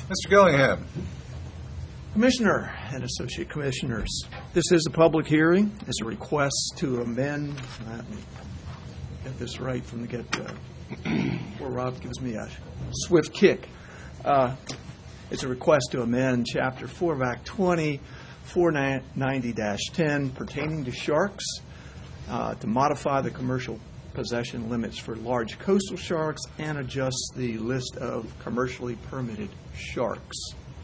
Mr. Gillingham. Commissioner and Associate Commissioners, this is a public hearing. It's a request to amend, let me get this right from the get-go, before Rob gives me a swift kick. It's a request to amend Chapter 4 of Act 20, 490-10, pertaining to sharks, to modify the commercial possession limits for large coastal sharks and adjust the list of commercially permitted sharks.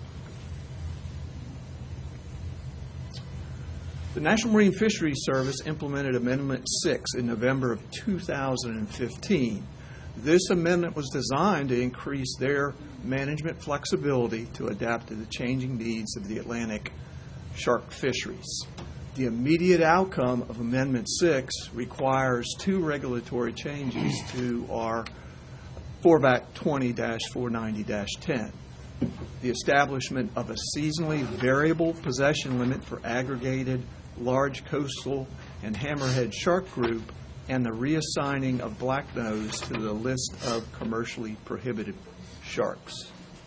The National Marine Fisheries Service implemented Amendment 6 in November of 2015. This amendment was designed to increase their management flexibility to adapt to the changing needs of the Atlantic shark fisheries. The immediate outcome of Amendment 6 requires two regulatory changes to our 4VAC 20-490-10. The establishment of a seasonally variable possession limit for aggregated large coastal and hammerhead shark group, and the reassigning of blacknose to the list of commercially prohibited sharks.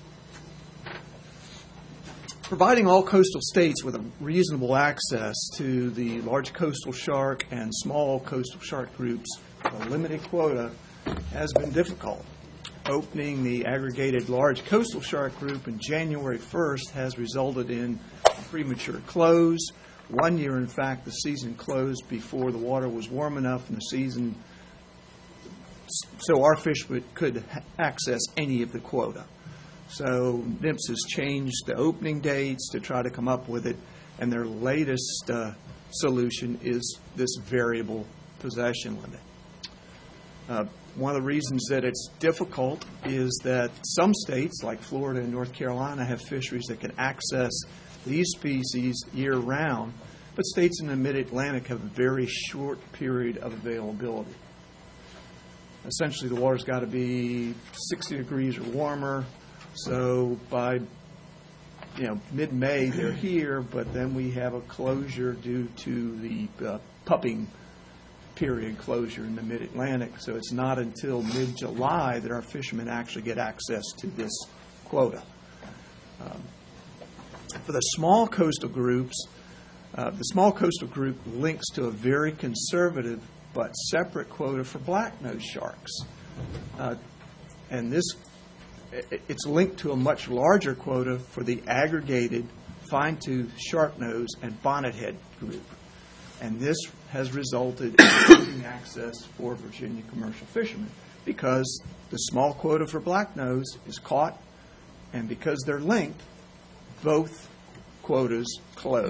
Providing all coastal states with a reasonable access to the large coastal shark and small coastal shark groups with a limited quota has been difficult. Opening the aggregated large coastal shark group in January 1st has resulted in a premature close. 1 year, in fact, the season closed before the water was warm enough in the season so our fish could access any of the quota. So NMFS has changed the opening dates to try to come up with it, and their latest solution is this variable possession limit. One of the reasons that it's difficult is that some states, like Florida and North Carolina, have fisheries that can access these species year-round, but states in the mid-Atlantic have a very short period of availability. Essentially, the water's got to be 60 degrees or warmer, so by mid-May they're here, but then we have a closure due to the pupping period closure in the mid-Atlantic, so it's not until mid-July that our fishermen actually get access to this quota. For the small coastal groups, the small coastal group links to a very conservative but separate quota for blacknose sharks. And it's linked to a much larger quota for the aggregated fine-toothed sharknose and bonnethead group. And this has resulted in limiting access for Virginia commercial fishermen because the small quota for blacknose is caught, and because they're linked, both quotas close.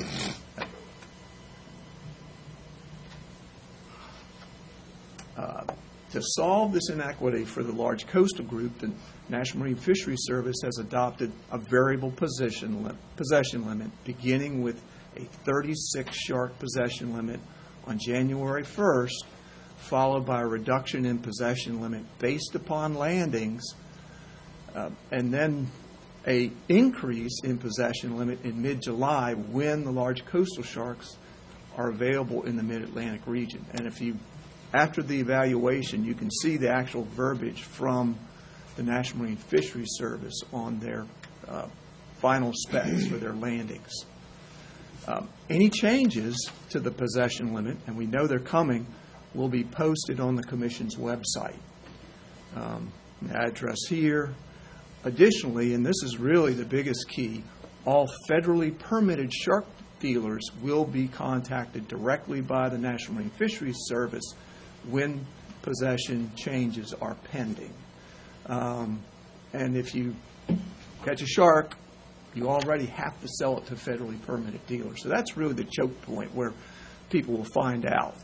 To solve this inequity for the large coastal group, the National Marine Fisheries Service has adopted a variable possession limit, beginning with a 36 shark possession limit on January 1st, followed by a reduction in possession limit based upon landings, and then a increase in possession limit in mid-July when the large coastal sharks are available in the mid-Atlantic region. And after the evaluation, you can see the actual verbiage from the National Marine Fisheries Service on their final specs for their landings. Any changes to the possession limit, and we know they're coming, will be posted on the Commission's website. The address here. Additionally, and this is really the biggest key, all federally permitted shark dealers will be contacted directly by the National Marine Fisheries Service when possession changes are pending. And if you catch a shark, you already have to sell it to federally permitted dealers. So that's really the choke point where people will find out.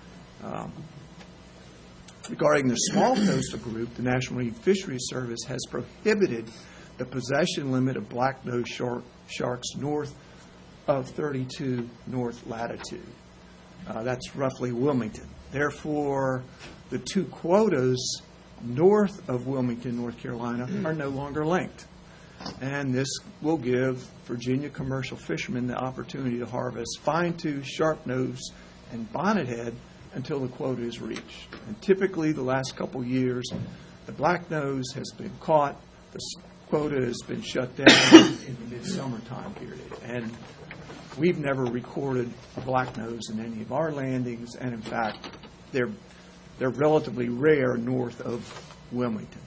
Regarding the small coastal group, the National Marine Fisheries Service has prohibited the possession limit of blacknose sharks north of 32 north latitude. That's roughly Wilmington. Therefore, the two quotas north of Wilmington, North Carolina, are no longer linked. And this will give Virginia commercial fishermen the opportunity to harvest fine-toothed sharknose and bonnethead until the quota is reached. And typically, the last couple years, the blacknose has been caught, the quota has been shut down in the midsummer time period. And we've never recorded a blacknose in any of our landings, and in fact, they're relatively rare north of Wilmington.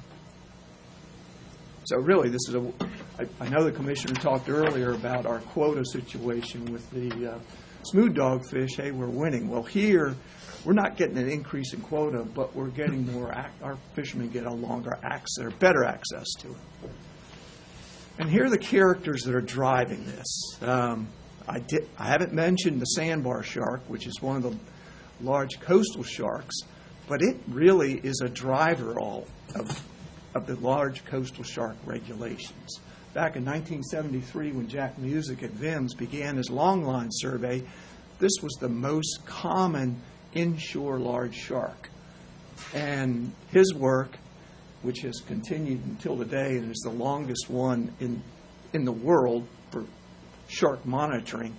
So really, this is I know the commissioner talked earlier about our quota situation with the smooth dogfish. Hey, we're winning. Well, here, we're not getting an increase in quota, but we're getting more, our fishermen get a longer access, or better access to it. And here are the characters that are driving this. I haven't mentioned the sandbar shark, which is one of the large coastal sharks, but it really is a driver of the large coastal shark regulations. Back in 1973, when Jack Music at VIMS began his longline survey, this was the most common inshore large shark. And his work, which has continued until today and is the longest one in the world for shark monitoring,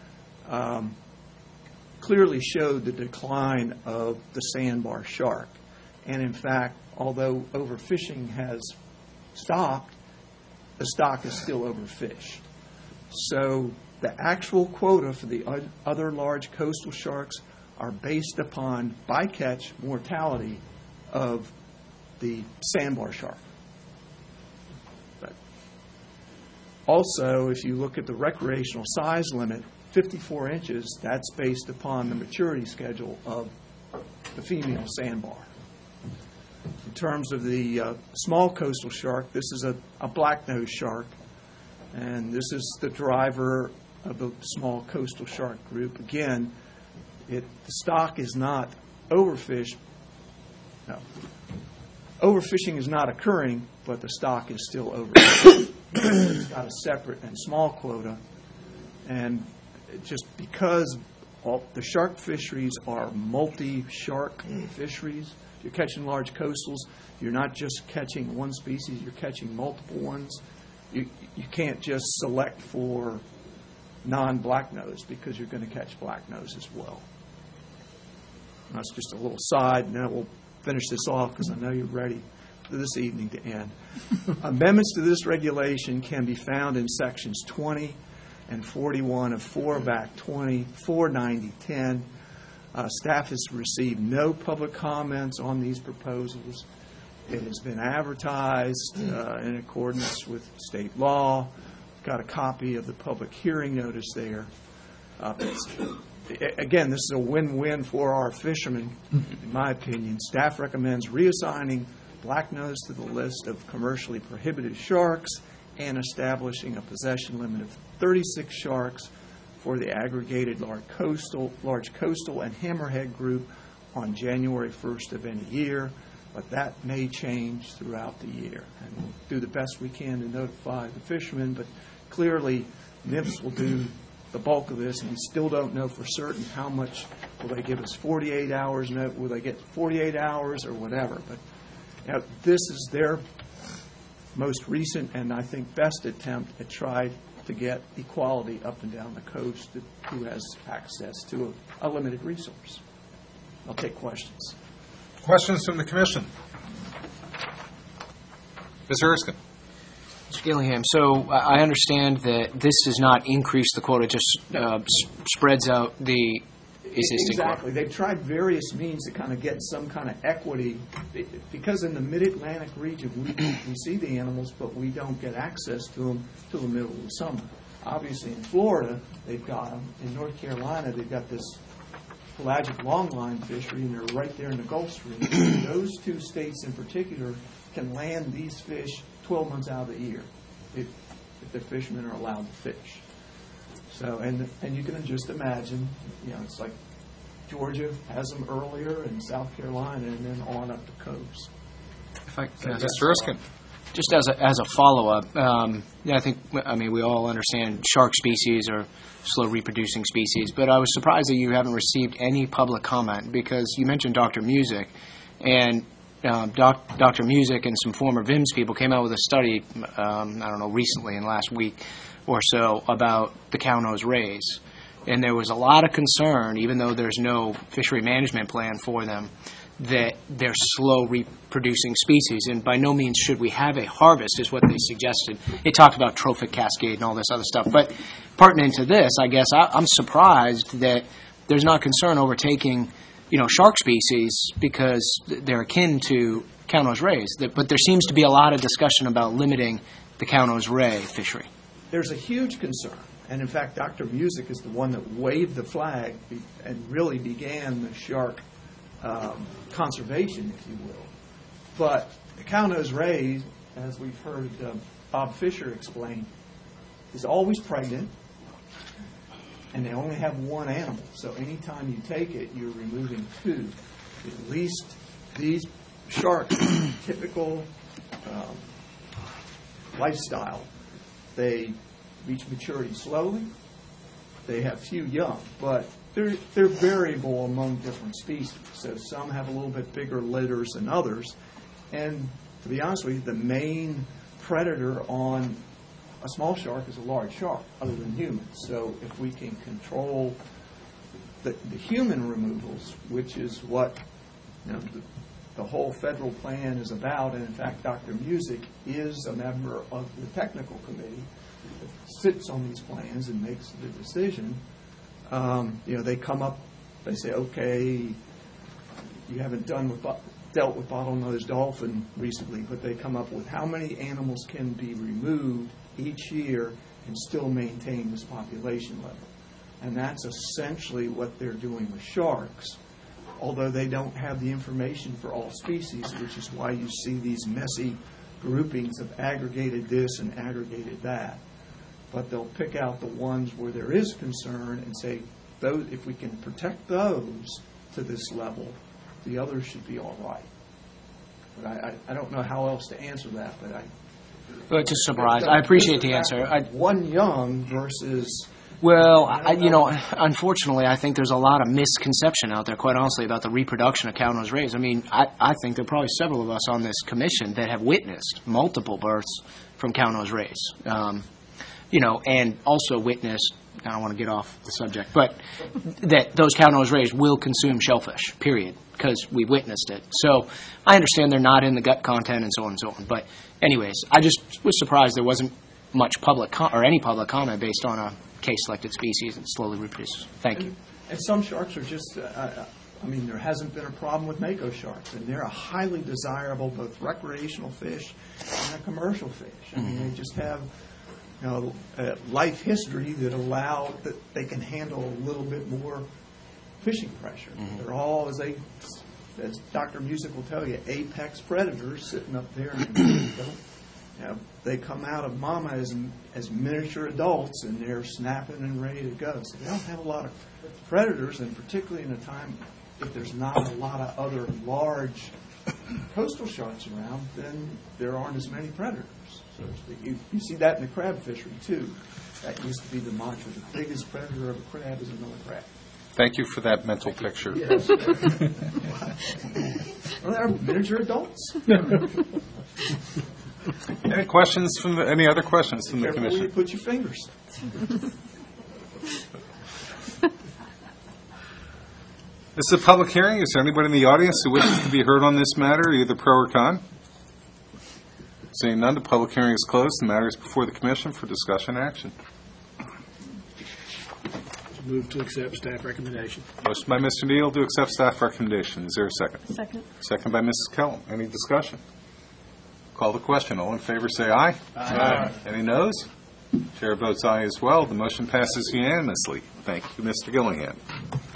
clearly showed the decline of the sandbar shark. And in fact, although overfishing has stopped, the stock is still overfished. So the actual quota for the other large coastal sharks are based upon bycatch mortality of the sandbar shark. But also, if you look at the recreational size limit, 54 inches, that's based upon the maturity schedule of the female sandbar. In terms of the small coastal shark, this is a black-nosed shark, and this is the driver of the small coastal shark group. Again, the stock is not overfished. No. Overfishing is not occurring, but the stock is still overfished. It's got a separate and small quota, and just because the shark fisheries are multi-shark fisheries. If you're catching large coastals, you're not just catching one species, you're catching multiple ones. You can't just select for non-blacknose because you're going to catch blacknose as well. That's just a little side, and then we'll finish this off because I know you're ready for this evening to end. Amendments to this regulation can be found in sections 20 and 41 of 4VAC 20, 49010. Staff has received no public comments on these proposals. It has been advertised in accordance with state law. Got a copy of the public hearing notice there. Again, this is a win-win for our fishermen, in my opinion. Staff recommends reassigning blacknose to the list of commercially prohibited sharks and establishing a possession limit of 36 sharks for the aggregated large coastal and hammerhead group on January 1st of any year, but that may change throughout the year. And we'll do the best we can to notify the fishermen, but clearly NIPS will do the bulk of this, and we still don't know for certain how much. Will they give us 48 hours? Will they get 48 hours or whatever? But this is their most recent and I think best attempt at trying to get equality up and down the coast who has access to a limited resource. I'll take questions. Questions from the Commission? Ms. Erskine. Mr. Gillingham, so I understand that this does not increase the quota, it just spreads out the existing quota. Exactly. They've tried various means to kind of get some kind of equity, because in the mid-Atlantic region we see the animals, but we don't get access to them till the middle of the summer. Obviously in Florida, they've got them. In North Carolina, they've got this pelagic longline fishery, and they're right there in the Gulf Stream. Those two states in particular can land these fish 12 months out of the year if the fishermen are allowed to fish. So, and you can just imagine, it's like Georgia has them earlier, and South Carolina, and then on up the coast. If I can, Mr. Erskine. Just as a follow-up, we all understand shark species are slow reproducing species, but I was surprised that you haven't received any public comment, because you mentioned Dr. Music, and Dr. Music and some former VIMS people came out with a study, recently in last week or so, about the cownose rays. And there was a lot of concern, even though there's no fishery management plan for them, that they're slow reproducing species, and by no means should we have a harvest, is what they suggested. They talked about trophic cascade and all this other stuff. But pertinent to this, I guess, I'm surprised that there's not concern over taking, shark species because they're akin to Countess rays. But there seems to be a lot of discussion about limiting the Countess ray fishery. There's a huge concern. And in fact, Dr. Music is the one that waved the flag and really began the shark conservation, if you will. But the Countess ray, as we've heard Bob Fisher explain, is always pregnant, and they only have one animal. So anytime you take it, you're removing two. At least these sharks, typical lifestyle, they reach maturity slowly. They have few young, but they're variable among different species. So some have a little bit bigger litters than others. And to be honest with you, the main predator on a small shark is a large shark, other than humans. So if we can control the human removals, which is what the whole federal plan is about, and in fact, Dr. Music is a member of the technical committee that sits on these plans and makes the decision. They come up, they say, okay, you haven't dealt with bottlenose dolphin recently, but they come up with how many animals can be removed each year and still maintain this population level. And that's essentially what they're doing with sharks, although they don't have the information for all species, which is why you see these messy groupings of aggregated this and aggregated that. But they'll pick out the ones where there is concern and say, if we can protect those to this level, the others should be all right. But I don't know how else to answer that, but It's a surprise. I appreciate the answer. One young versus... Well, unfortunately, I think there's a lot of misconception out there, quite honestly, about the reproduction of Countess rays. I mean, I think there are probably several of us on this commission that have witnessed multiple births from Countess rays. And also witnessed, I don't want to get off the subject, but that those Countess rays will consume shellfish, period, because we witnessed it. So I understand they're not in the gut content and so on and so on. But anyways, I just was surprised there wasn't much public or any public comment based on a case-selected species that slowly reproduces. Thank you. And some sharks are just, there hasn't been a problem with mako sharks, and they're a highly desirable both recreational fish and a commercial fish. They just have a life history that they can handle a little bit more fishing pressure. They're all, as Dr. Music will tell you, apex predators sitting up there. They come out of mama as miniature adults, and they're snapping and ready to go. So they don't have a lot of predators, and particularly in a time if there's not a lot of other large coastal sharks around, then there aren't as many predators. So you see that in the crab fishery, too. That used to be the mantra. The biggest predator of a crab is another crab. Thank you for that mental picture. Yes. Well, they're miniature adults. Any other questions from the Careful commission? where you put your fingers. This is a public hearing. Is there anybody in the audience who wishes to be heard on this matter, either pro or con? Seeing none, the public hearing is closed. The matter is before the commission for discussion and action. Move to accept staff recommendation. Motion by Mr. Neal to accept staff recommendation. Is there a second? Second. Second by Mrs. Kellum. Any discussion? Call the question. All in favor say aye. Aye. Any noes? Chair votes aye as well. The motion passes unanimously. Thank you, Mr. Gillingham.